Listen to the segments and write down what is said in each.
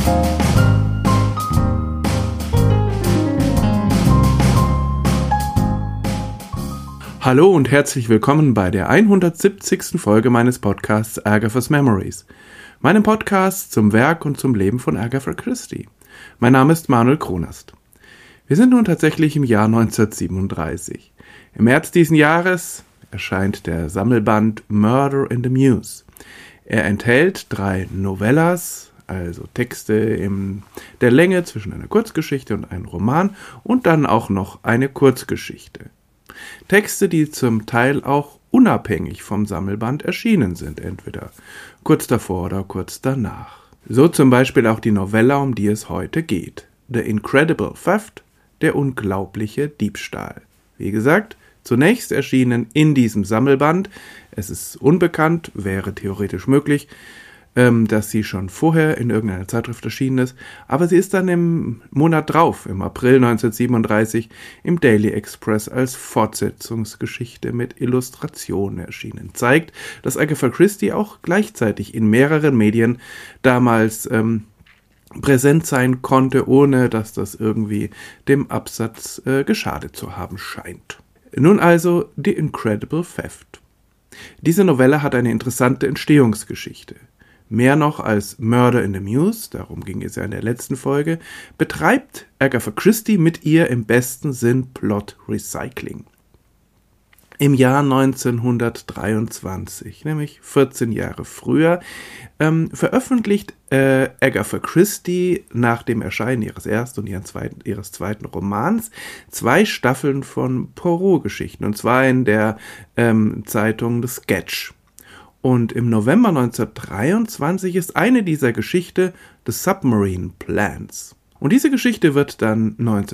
Hallo und herzlich willkommen bei der 170. Folge meines Podcasts Agatha's Memories, meinem Podcast zum Werk und zum Leben von Agatha Christie. Mein Name ist Manuel Kronast. Wir sind nun tatsächlich im Jahr 1937. Im März diesen Jahres erscheint der Sammelband Murder in the Mews. Er enthält 3 Novellas, also Texte in der Länge zwischen einer Kurzgeschichte und einem Roman und dann auch noch eine Kurzgeschichte. Texte, die zum Teil auch unabhängig vom Sammelband erschienen sind, entweder kurz davor oder kurz danach. So zum Beispiel auch die Novella, um die es heute geht. The Incredible Theft, der unglaubliche Diebstahl. Wie gesagt, zunächst erschienen in diesem Sammelband. Es ist unbekannt, wäre theoretisch möglich, dass sie schon vorher in irgendeiner Zeitschrift erschienen ist, aber sie ist dann im Monat drauf, im April 1937, im Daily Express als Fortsetzungsgeschichte mit Illustrationen erschienen. Zeigt, dass Agatha Christie auch gleichzeitig in mehreren Medien damals präsent sein konnte, ohne dass das irgendwie dem Absatz geschadet zu haben scheint. Nun also The Incredible Theft. Diese Novelle hat eine interessante Entstehungsgeschichte. Mehr noch als Murder in the Mews, darum ging es ja in der letzten Folge, betreibt Agatha Christie mit ihr im besten Sinn Plot Recycling. Im Jahr 1923, nämlich 14 Jahre früher, veröffentlicht Agatha Christie nach dem Erscheinen ihres ersten und ihres zweiten Romans 2 Staffeln von Poirot-Geschichten, und zwar in der Zeitung The Sketch. Und im November 1923 ist eine dieser Geschichten The Submarine Plans. Und diese Geschichte wird dann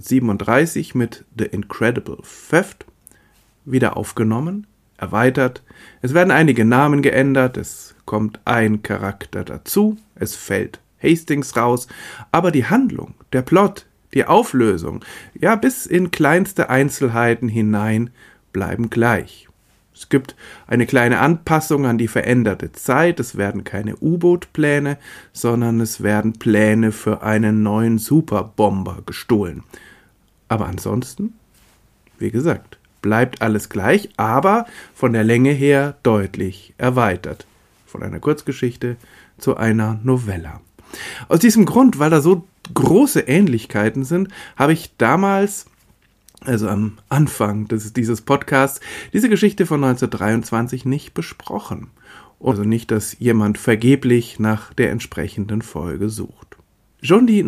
1937 mit The Incredible Theft wieder aufgenommen, erweitert. Es werden einige Namen geändert, es kommt ein Charakter dazu, es fällt Hastings raus, aber die Handlung, der Plot, die Auflösung, ja bis in kleinste Einzelheiten hinein bleiben gleich. Es gibt eine kleine Anpassung an die veränderte Zeit. Es werden keine U-Boot-Pläne, sondern es werden Pläne für einen neuen Superbomber gestohlen. Aber ansonsten, wie gesagt, bleibt alles gleich, aber von der Länge her deutlich erweitert. Von einer Kurzgeschichte zu einer Novella. Aus diesem Grund, weil da so große Ähnlichkeiten sind, habe ich damals, also am Anfang dieses Podcasts, diese Geschichte von 1923 nicht besprochen. Also nicht, dass jemand vergeblich nach der entsprechenden Folge sucht. Schon die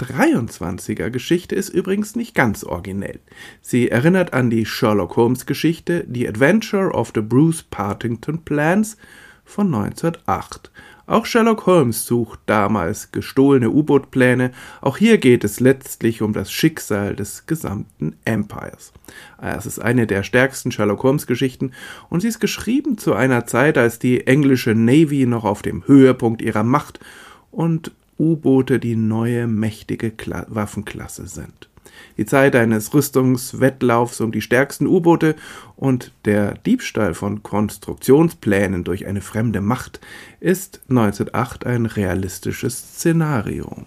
1923er Geschichte ist übrigens nicht ganz originell. Sie erinnert an die Sherlock Holmes Geschichte The Adventure of the Bruce Partington Plans von 1908. Auch Sherlock Holmes sucht damals gestohlene U-Boot-Pläne. Auch hier geht es letztlich um das Schicksal des gesamten Empires. Es ist eine der stärksten Sherlock Holmes-Geschichten und sie ist geschrieben zu einer Zeit, als die englische Navy noch auf dem Höhepunkt ihrer Macht und U-Boote die neue mächtige Waffenklasse sind. Die Zeit eines Rüstungswettlaufs um die stärksten U-Boote und der Diebstahl von Konstruktionsplänen durch eine fremde Macht ist 1908 ein realistisches Szenario.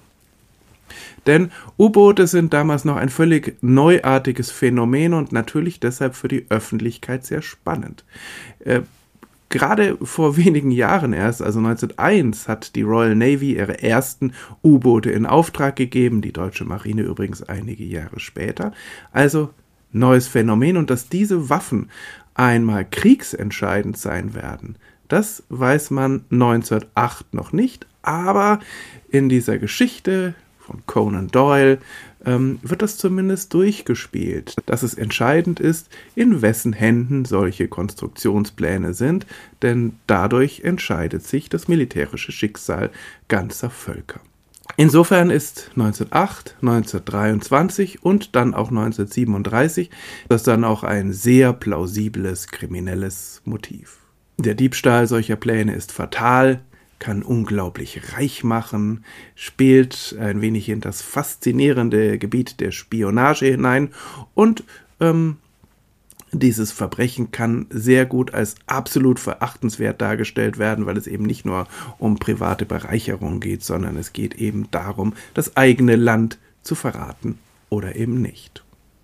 Denn U-Boote sind damals noch ein völlig neuartiges Phänomen und natürlich deshalb für die Öffentlichkeit sehr spannend. Gerade vor wenigen Jahren erst, also 1901, hat die Royal Navy ihre ersten U-Boote in Auftrag gegeben, die deutsche Marine übrigens einige Jahre später. Also neues Phänomen, und dass diese Waffen einmal kriegsentscheidend sein werden, das weiß man 1908 noch nicht, aber in dieser Geschichte von Conan Doyle wird das zumindest durchgespielt, dass es entscheidend ist, in wessen Händen solche Konstruktionspläne sind, denn dadurch entscheidet sich das militärische Schicksal ganzer Völker. Insofern ist 1908, 1923 und dann auch 1937 das dann auch ein sehr plausibles kriminelles Motiv. Der Diebstahl solcher Pläne ist fatal, kann unglaublich reich machen, spielt ein wenig in das faszinierende Gebiet der Spionage hinein und Dieses Verbrechen kann sehr gut als absolut verachtenswert dargestellt werden, weil es eben nicht nur um private Bereicherung geht, sondern es geht eben darum, das eigene Land zu verraten oder eben nicht.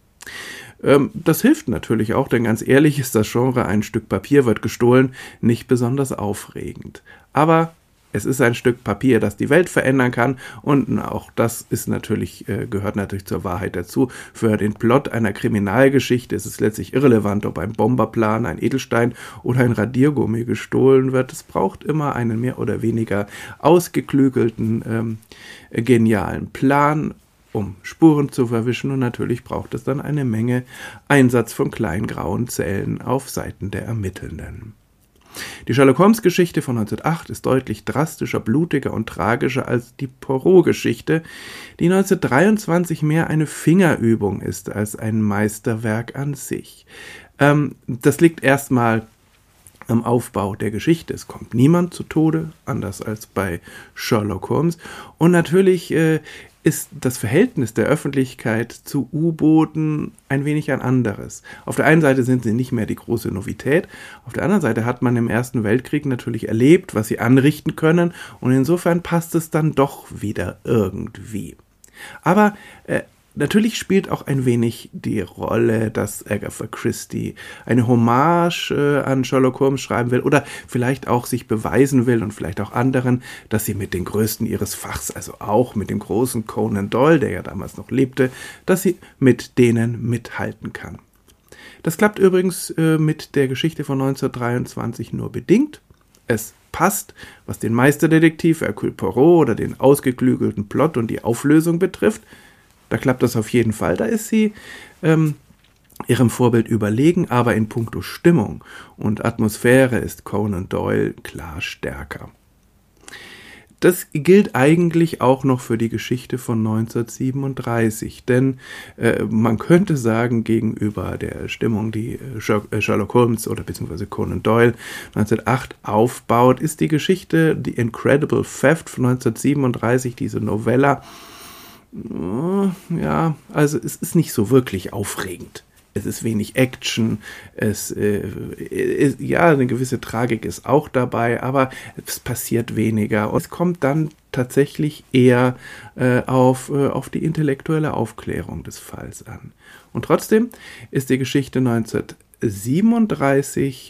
Das hilft natürlich auch, denn ganz ehrlich ist das Genre "ein Stück Papier wird gestohlen" nicht besonders aufregend. Aber es ist ein Stück Papier, das die Welt verändern kann, und auch das ist gehört natürlich zur Wahrheit dazu. Für den Plot einer Kriminalgeschichte ist es letztlich irrelevant, ob ein Bomberplan, ein Edelstein oder ein Radiergummi gestohlen wird. Es braucht immer einen mehr oder weniger ausgeklügelten, genialen Plan, um Spuren zu verwischen, und natürlich braucht es dann eine Menge Einsatz von kleinen grauen Zellen auf Seiten der Ermittelnden. Die Sherlock-Holmes-Geschichte von 1908 ist deutlich drastischer, blutiger und tragischer als die Poirot-Geschichte, die 1923 mehr eine Fingerübung ist als ein Meisterwerk an sich. Das liegt erstmal am Aufbau der Geschichte. Es kommt niemand zu Tode, anders als bei Sherlock Holmes. Und natürlich ist das Verhältnis der Öffentlichkeit zu U-Booten ein wenig ein anderes. Auf der einen Seite sind sie nicht mehr die große Novität, auf der anderen Seite hat man im Ersten Weltkrieg natürlich erlebt, was sie anrichten können, und insofern passt es dann doch wieder irgendwie. Aber natürlich spielt auch ein wenig die Rolle, dass Agatha Christie eine Hommage an Sherlock Holmes schreiben will oder vielleicht auch sich beweisen will und vielleicht auch anderen, dass sie mit den Größten ihres Fachs, also auch mit dem großen Conan Doyle, der ja damals noch lebte, dass sie mit denen mithalten kann. Das klappt übrigens mit der Geschichte von 1923 nur bedingt. Es passt, was den Meisterdetektiv Hercule Poirot oder den ausgeklügelten Plot und die Auflösung betrifft. Da klappt das auf jeden Fall. Da ist sie ihrem Vorbild überlegen, aber in puncto Stimmung und Atmosphäre ist Conan Doyle klar stärker. Das gilt eigentlich auch noch für die Geschichte von 1937, denn man könnte sagen, gegenüber der Stimmung, die Sherlock Holmes oder beziehungsweise Conan Doyle 1908 aufbaut, ist die Geschichte The Incredible Theft von 1937, diese Novella, ja, also es ist nicht so wirklich aufregend. Es ist wenig Action, ja, eine gewisse Tragik ist auch dabei, aber es passiert weniger. Und es kommt dann tatsächlich eher auf die intellektuelle Aufklärung des Falls an. Und trotzdem ist die Geschichte 1937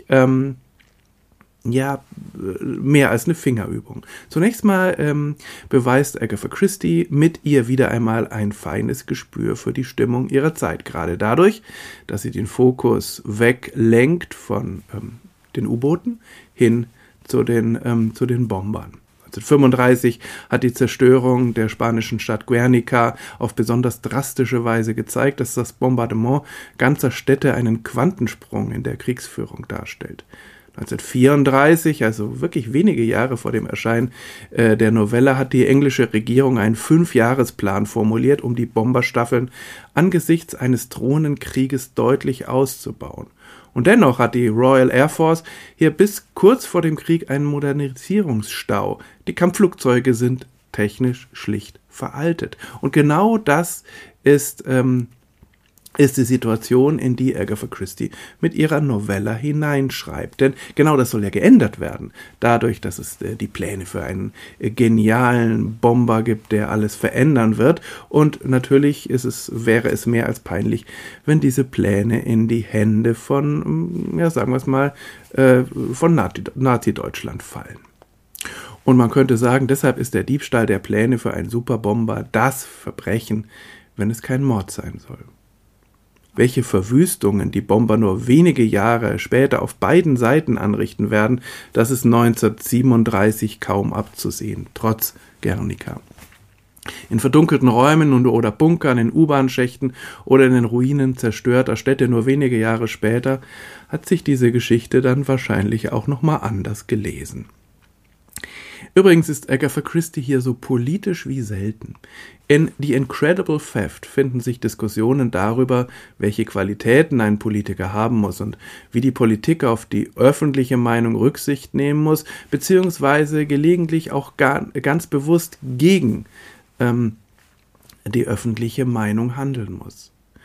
mehr als eine Fingerübung. Zunächst mal beweist Agatha Christie mit ihr wieder einmal ein feines Gespür für die Stimmung ihrer Zeit. Gerade dadurch, dass sie den Fokus weglenkt von den U-Booten hin zu den Bombern. 1935 hat die Zerstörung der spanischen Stadt Guernica auf besonders drastische Weise gezeigt, dass das Bombardement ganzer Städte einen Quantensprung in der Kriegsführung darstellt. 1934, also wirklich wenige Jahre vor dem Erscheinen der Novelle, hat die englische Regierung einen 5-Jahresplan formuliert, um die Bomberstaffeln angesichts eines drohenden Krieges deutlich auszubauen. Und dennoch hat die Royal Air Force hier bis kurz vor dem Krieg einen Modernisierungsstau. Die Kampfflugzeuge sind technisch schlicht veraltet. Und genau das ist die Situation, in die Agatha Christie mit ihrer Novella hineinschreibt. Denn genau das soll ja geändert werden. Dadurch, dass es die Pläne für einen genialen Bomber gibt, der alles verändern wird. Und natürlich wäre es mehr als peinlich, wenn diese Pläne in die Hände von, sagen wir es mal, von Nazi-Deutschland fallen. Und man könnte sagen, deshalb ist der Diebstahl der Pläne für einen Superbomber das Verbrechen, wenn es kein Mord sein soll. Welche Verwüstungen die Bomber nur wenige Jahre später auf beiden Seiten anrichten werden, das ist 1937 kaum abzusehen, trotz Guernica. In verdunkelten Räumen oder Bunkern, in U-Bahn-Schächten oder in den Ruinen zerstörter Städte nur wenige Jahre später hat sich diese Geschichte dann wahrscheinlich auch nochmal anders gelesen. Übrigens ist Agatha Christie hier so politisch wie selten. In The Incredible Theft finden sich Diskussionen darüber, welche Qualitäten ein Politiker haben muss und wie die Politik auf die öffentliche Meinung Rücksicht nehmen muss, beziehungsweise gelegentlich auch ganz bewusst gegen die öffentliche Meinung handeln muss.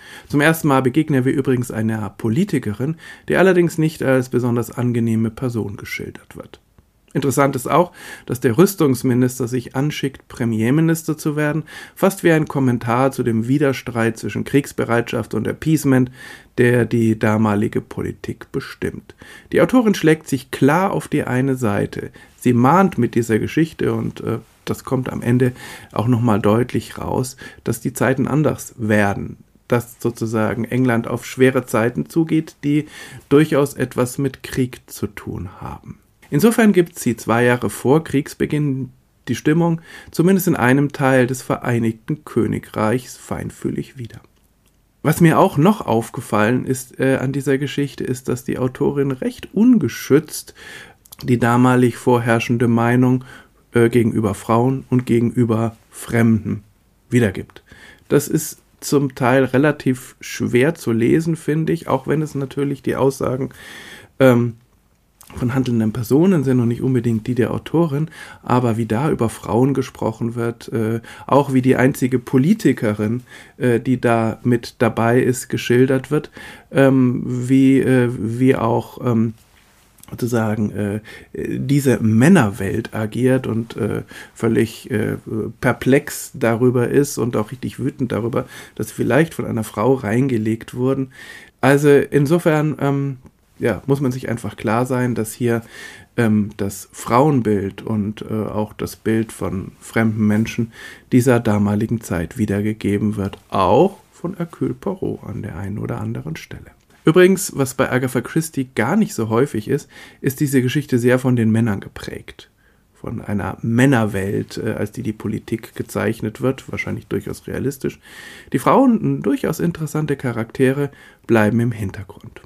Zum ersten Mal begegnen wir übrigens einer Politikerin, die allerdings nicht als besonders angenehme Person geschildert wird. Interessant ist auch, dass der Rüstungsminister sich anschickt, Premierminister zu werden, fast wie ein Kommentar zu dem Widerstreit zwischen Kriegsbereitschaft und Appeasement, der die damalige Politik bestimmt. Die Autorin schlägt sich klar auf die eine Seite. Sie mahnt mit dieser Geschichte und das kommt am Ende auch nochmal deutlich raus, dass die Zeiten anders werden. Dass sozusagen England auf schwere Zeiten zugeht, die durchaus etwas mit Krieg zu tun haben. Insofern gibt sie 2 Jahre vor Kriegsbeginn die Stimmung, zumindest in einem Teil des Vereinigten Königreichs, feinfühlig wieder. Was mir auch noch aufgefallen ist an dieser Geschichte, ist, dass die Autorin recht ungeschützt die damalig vorherrschende Meinung gegenüber Frauen und gegenüber Fremden wiedergibt. Das ist zum Teil relativ schwer zu lesen, finde ich, auch wenn es natürlich die Aussagen von handelnden Personen sind und nicht unbedingt die der Autorin, aber wie da über Frauen gesprochen wird, auch wie die einzige Politikerin, die da mit dabei ist, geschildert wird, wie auch sozusagen diese Männerwelt agiert und völlig perplex darüber ist und auch richtig wütend darüber, dass sie vielleicht von einer Frau reingelegt wurden. Also insofern muss man sich einfach klar sein, dass hier das Frauenbild und auch das Bild von fremden Menschen dieser damaligen Zeit wiedergegeben wird, auch von Hercule Poirot an der einen oder anderen Stelle. Übrigens, was bei Agatha Christie gar nicht so häufig ist, ist diese Geschichte sehr von den Männern geprägt. Von einer Männerwelt, als die Politik gezeichnet wird, wahrscheinlich durchaus realistisch. Die Frauen, durchaus interessante Charaktere, bleiben im Hintergrund.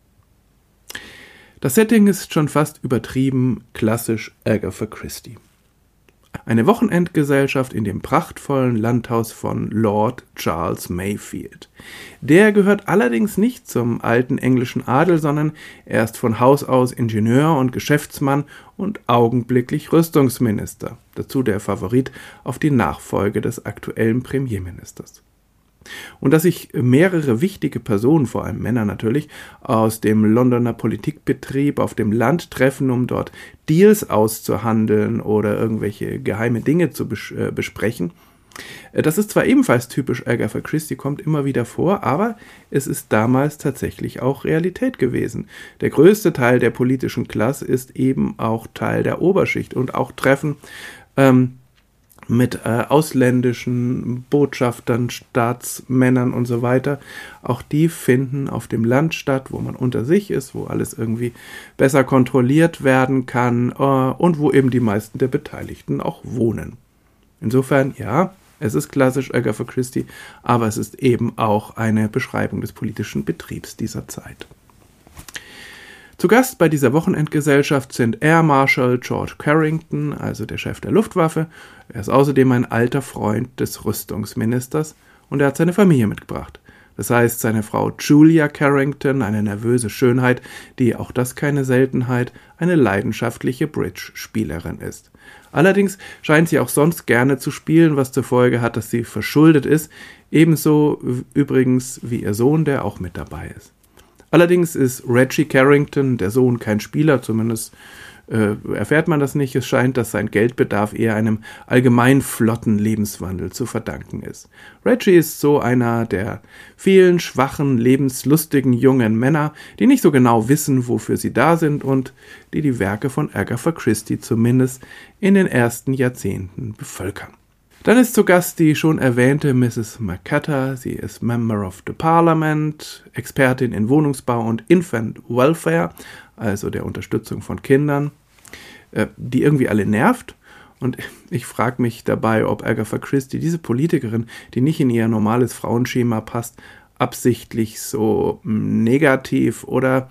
Das Setting ist schon fast übertrieben klassisch Agatha Christie. Eine Wochenendgesellschaft in dem prachtvollen Landhaus von Lord Charles Mayfield. Der gehört allerdings nicht zum alten englischen Adel, sondern er ist von Haus aus Ingenieur und Geschäftsmann und augenblicklich Rüstungsminister. Dazu der Favorit auf die Nachfolge des aktuellen Premierministers. Und dass sich mehrere wichtige Personen, vor allem Männer natürlich, aus dem Londoner Politikbetrieb auf dem Land treffen, um dort Deals auszuhandeln oder irgendwelche geheime Dinge zu besprechen. Das ist zwar ebenfalls typisch Agatha Christie, kommt immer wieder vor, aber es ist damals tatsächlich auch Realität gewesen. Der größte Teil der politischen Klasse ist eben auch Teil der Oberschicht und auch Treffen mit ausländischen Botschaftern, Staatsmännern und so weiter. Auch die finden auf dem Land statt, wo man unter sich ist, wo alles irgendwie besser kontrolliert werden kann und wo eben die meisten der Beteiligten auch wohnen. Insofern, ja, es ist klassisch Agatha Christie, aber es ist eben auch eine Beschreibung des politischen Betriebs dieser Zeit. Zu Gast bei dieser Wochenendgesellschaft sind Air Marshal George Carrington, also der Chef der Luftwaffe. Er ist außerdem ein alter Freund des Rüstungsministers und er hat seine Familie mitgebracht. Das heißt, seine Frau Julia Carrington, eine nervöse Schönheit, die, auch das keine Seltenheit, eine leidenschaftliche Bridge-Spielerin ist. Allerdings scheint sie auch sonst gerne zu spielen, was zur Folge hat, dass sie verschuldet ist, ebenso übrigens wie ihr Sohn, der auch mit dabei ist. Allerdings ist Reggie Carrington, der Sohn, kein Spieler, zumindest erfährt man das nicht. Es scheint, dass sein Geldbedarf eher einem allgemein flotten Lebenswandel zu verdanken ist. Reggie ist so einer der vielen schwachen, lebenslustigen jungen Männer, die nicht so genau wissen, wofür sie da sind und die die Werke von Agatha Christie zumindest in den ersten Jahrzehnten bevölkern. Dann ist zu Gast die schon erwähnte Mrs. McCutter. Sie ist Member of the Parliament, Expertin in Wohnungsbau und Infant Welfare, also der Unterstützung von Kindern, die irgendwie alle nervt. Und ich frage mich dabei, ob Agatha Christie diese Politikerin, die nicht in ihr normales Frauenschema passt, absichtlich so negativ oder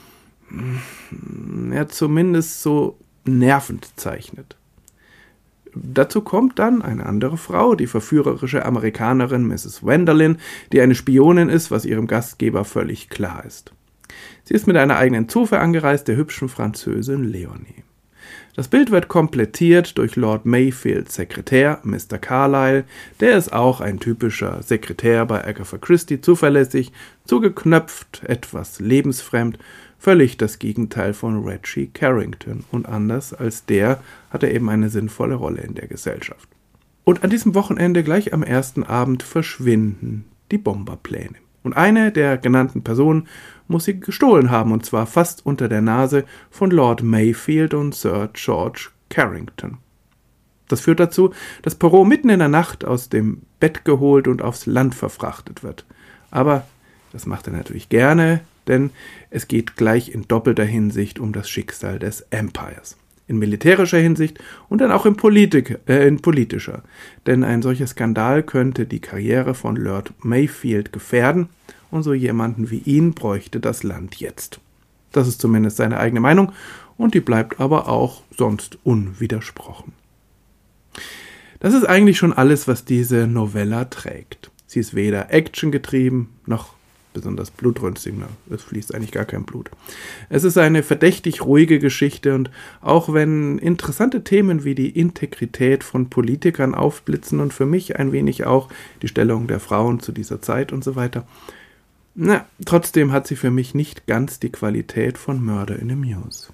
zumindest so nervend zeichnet. Dazu kommt dann eine andere Frau, die verführerische Amerikanerin Mrs. Wendelin, die eine Spionin ist, was ihrem Gastgeber völlig klar ist. Sie ist mit einer eigenen Zofe angereist, der hübschen Französin Leonie. Das Bild wird komplettiert durch Lord Mayfields Sekretär, Mr. Carlyle. Der ist auch ein typischer Sekretär bei Agatha Christie, zuverlässig, zugeknöpft, etwas lebensfremd, völlig das Gegenteil von Reggie Carrington. Und anders als der hat er eben eine sinnvolle Rolle in der Gesellschaft. Und an diesem Wochenende, gleich am ersten Abend, verschwinden die Bomberpläne. Und eine der genannten Personen muss sie gestohlen haben, und zwar fast unter der Nase von Lord Mayfield und Sir George Carrington. Das führt dazu, dass Poirot mitten in der Nacht aus dem Bett geholt und aufs Land verfrachtet wird. Aber das macht er natürlich gerne, denn es geht gleich in doppelter Hinsicht um das Schicksal des Empires. In militärischer Hinsicht und dann auch in politischer. Denn ein solcher Skandal könnte die Karriere von Lord Mayfield gefährden, und so jemanden wie ihn bräuchte das Land jetzt. Das ist zumindest seine eigene Meinung, und die bleibt aber auch sonst unwidersprochen. Das ist eigentlich schon alles, was diese Novella trägt. Sie ist weder actiongetrieben, noch besonders blutrünstig, es fließt eigentlich gar kein Blut. Es ist eine verdächtig ruhige Geschichte, und auch wenn interessante Themen wie die Integrität von Politikern aufblitzen und für mich ein wenig auch die Stellung der Frauen zu dieser Zeit und so weiter, trotzdem hat sie für mich nicht ganz die Qualität von Murder in the Mews.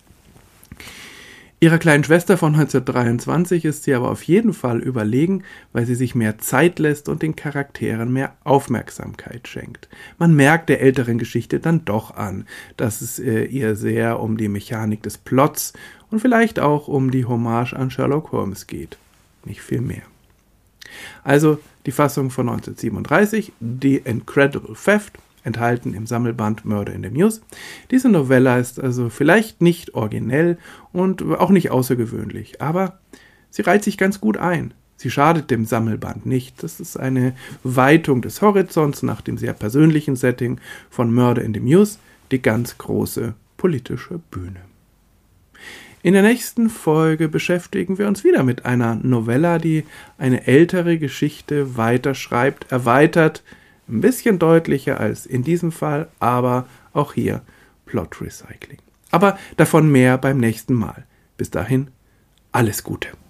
Ihrer kleinen Schwester von 1923 ist sie aber auf jeden Fall überlegen, weil sie sich mehr Zeit lässt und den Charakteren mehr Aufmerksamkeit schenkt. Man merkt der älteren Geschichte dann doch an, dass es ihr sehr um die Mechanik des Plots und vielleicht auch um die Hommage an Sherlock Holmes geht. Nicht viel mehr. Also die Fassung von 1937, The Incredible Theft, enthalten im Sammelband Murder in the Mews. Diese Novella ist also vielleicht nicht originell und auch nicht außergewöhnlich, aber sie reiht sich ganz gut ein. Sie schadet dem Sammelband nicht. Das ist eine Weitung des Horizonts nach dem sehr persönlichen Setting von Murder in the Mews, die ganz große politische Bühne. In der nächsten Folge beschäftigen wir uns wieder mit einer Novella, die eine ältere Geschichte weiterschreibt, erweitert, ein bisschen deutlicher als in diesem Fall, aber auch hier Plot Recycling. Aber davon mehr beim nächsten Mal. Bis dahin, alles Gute.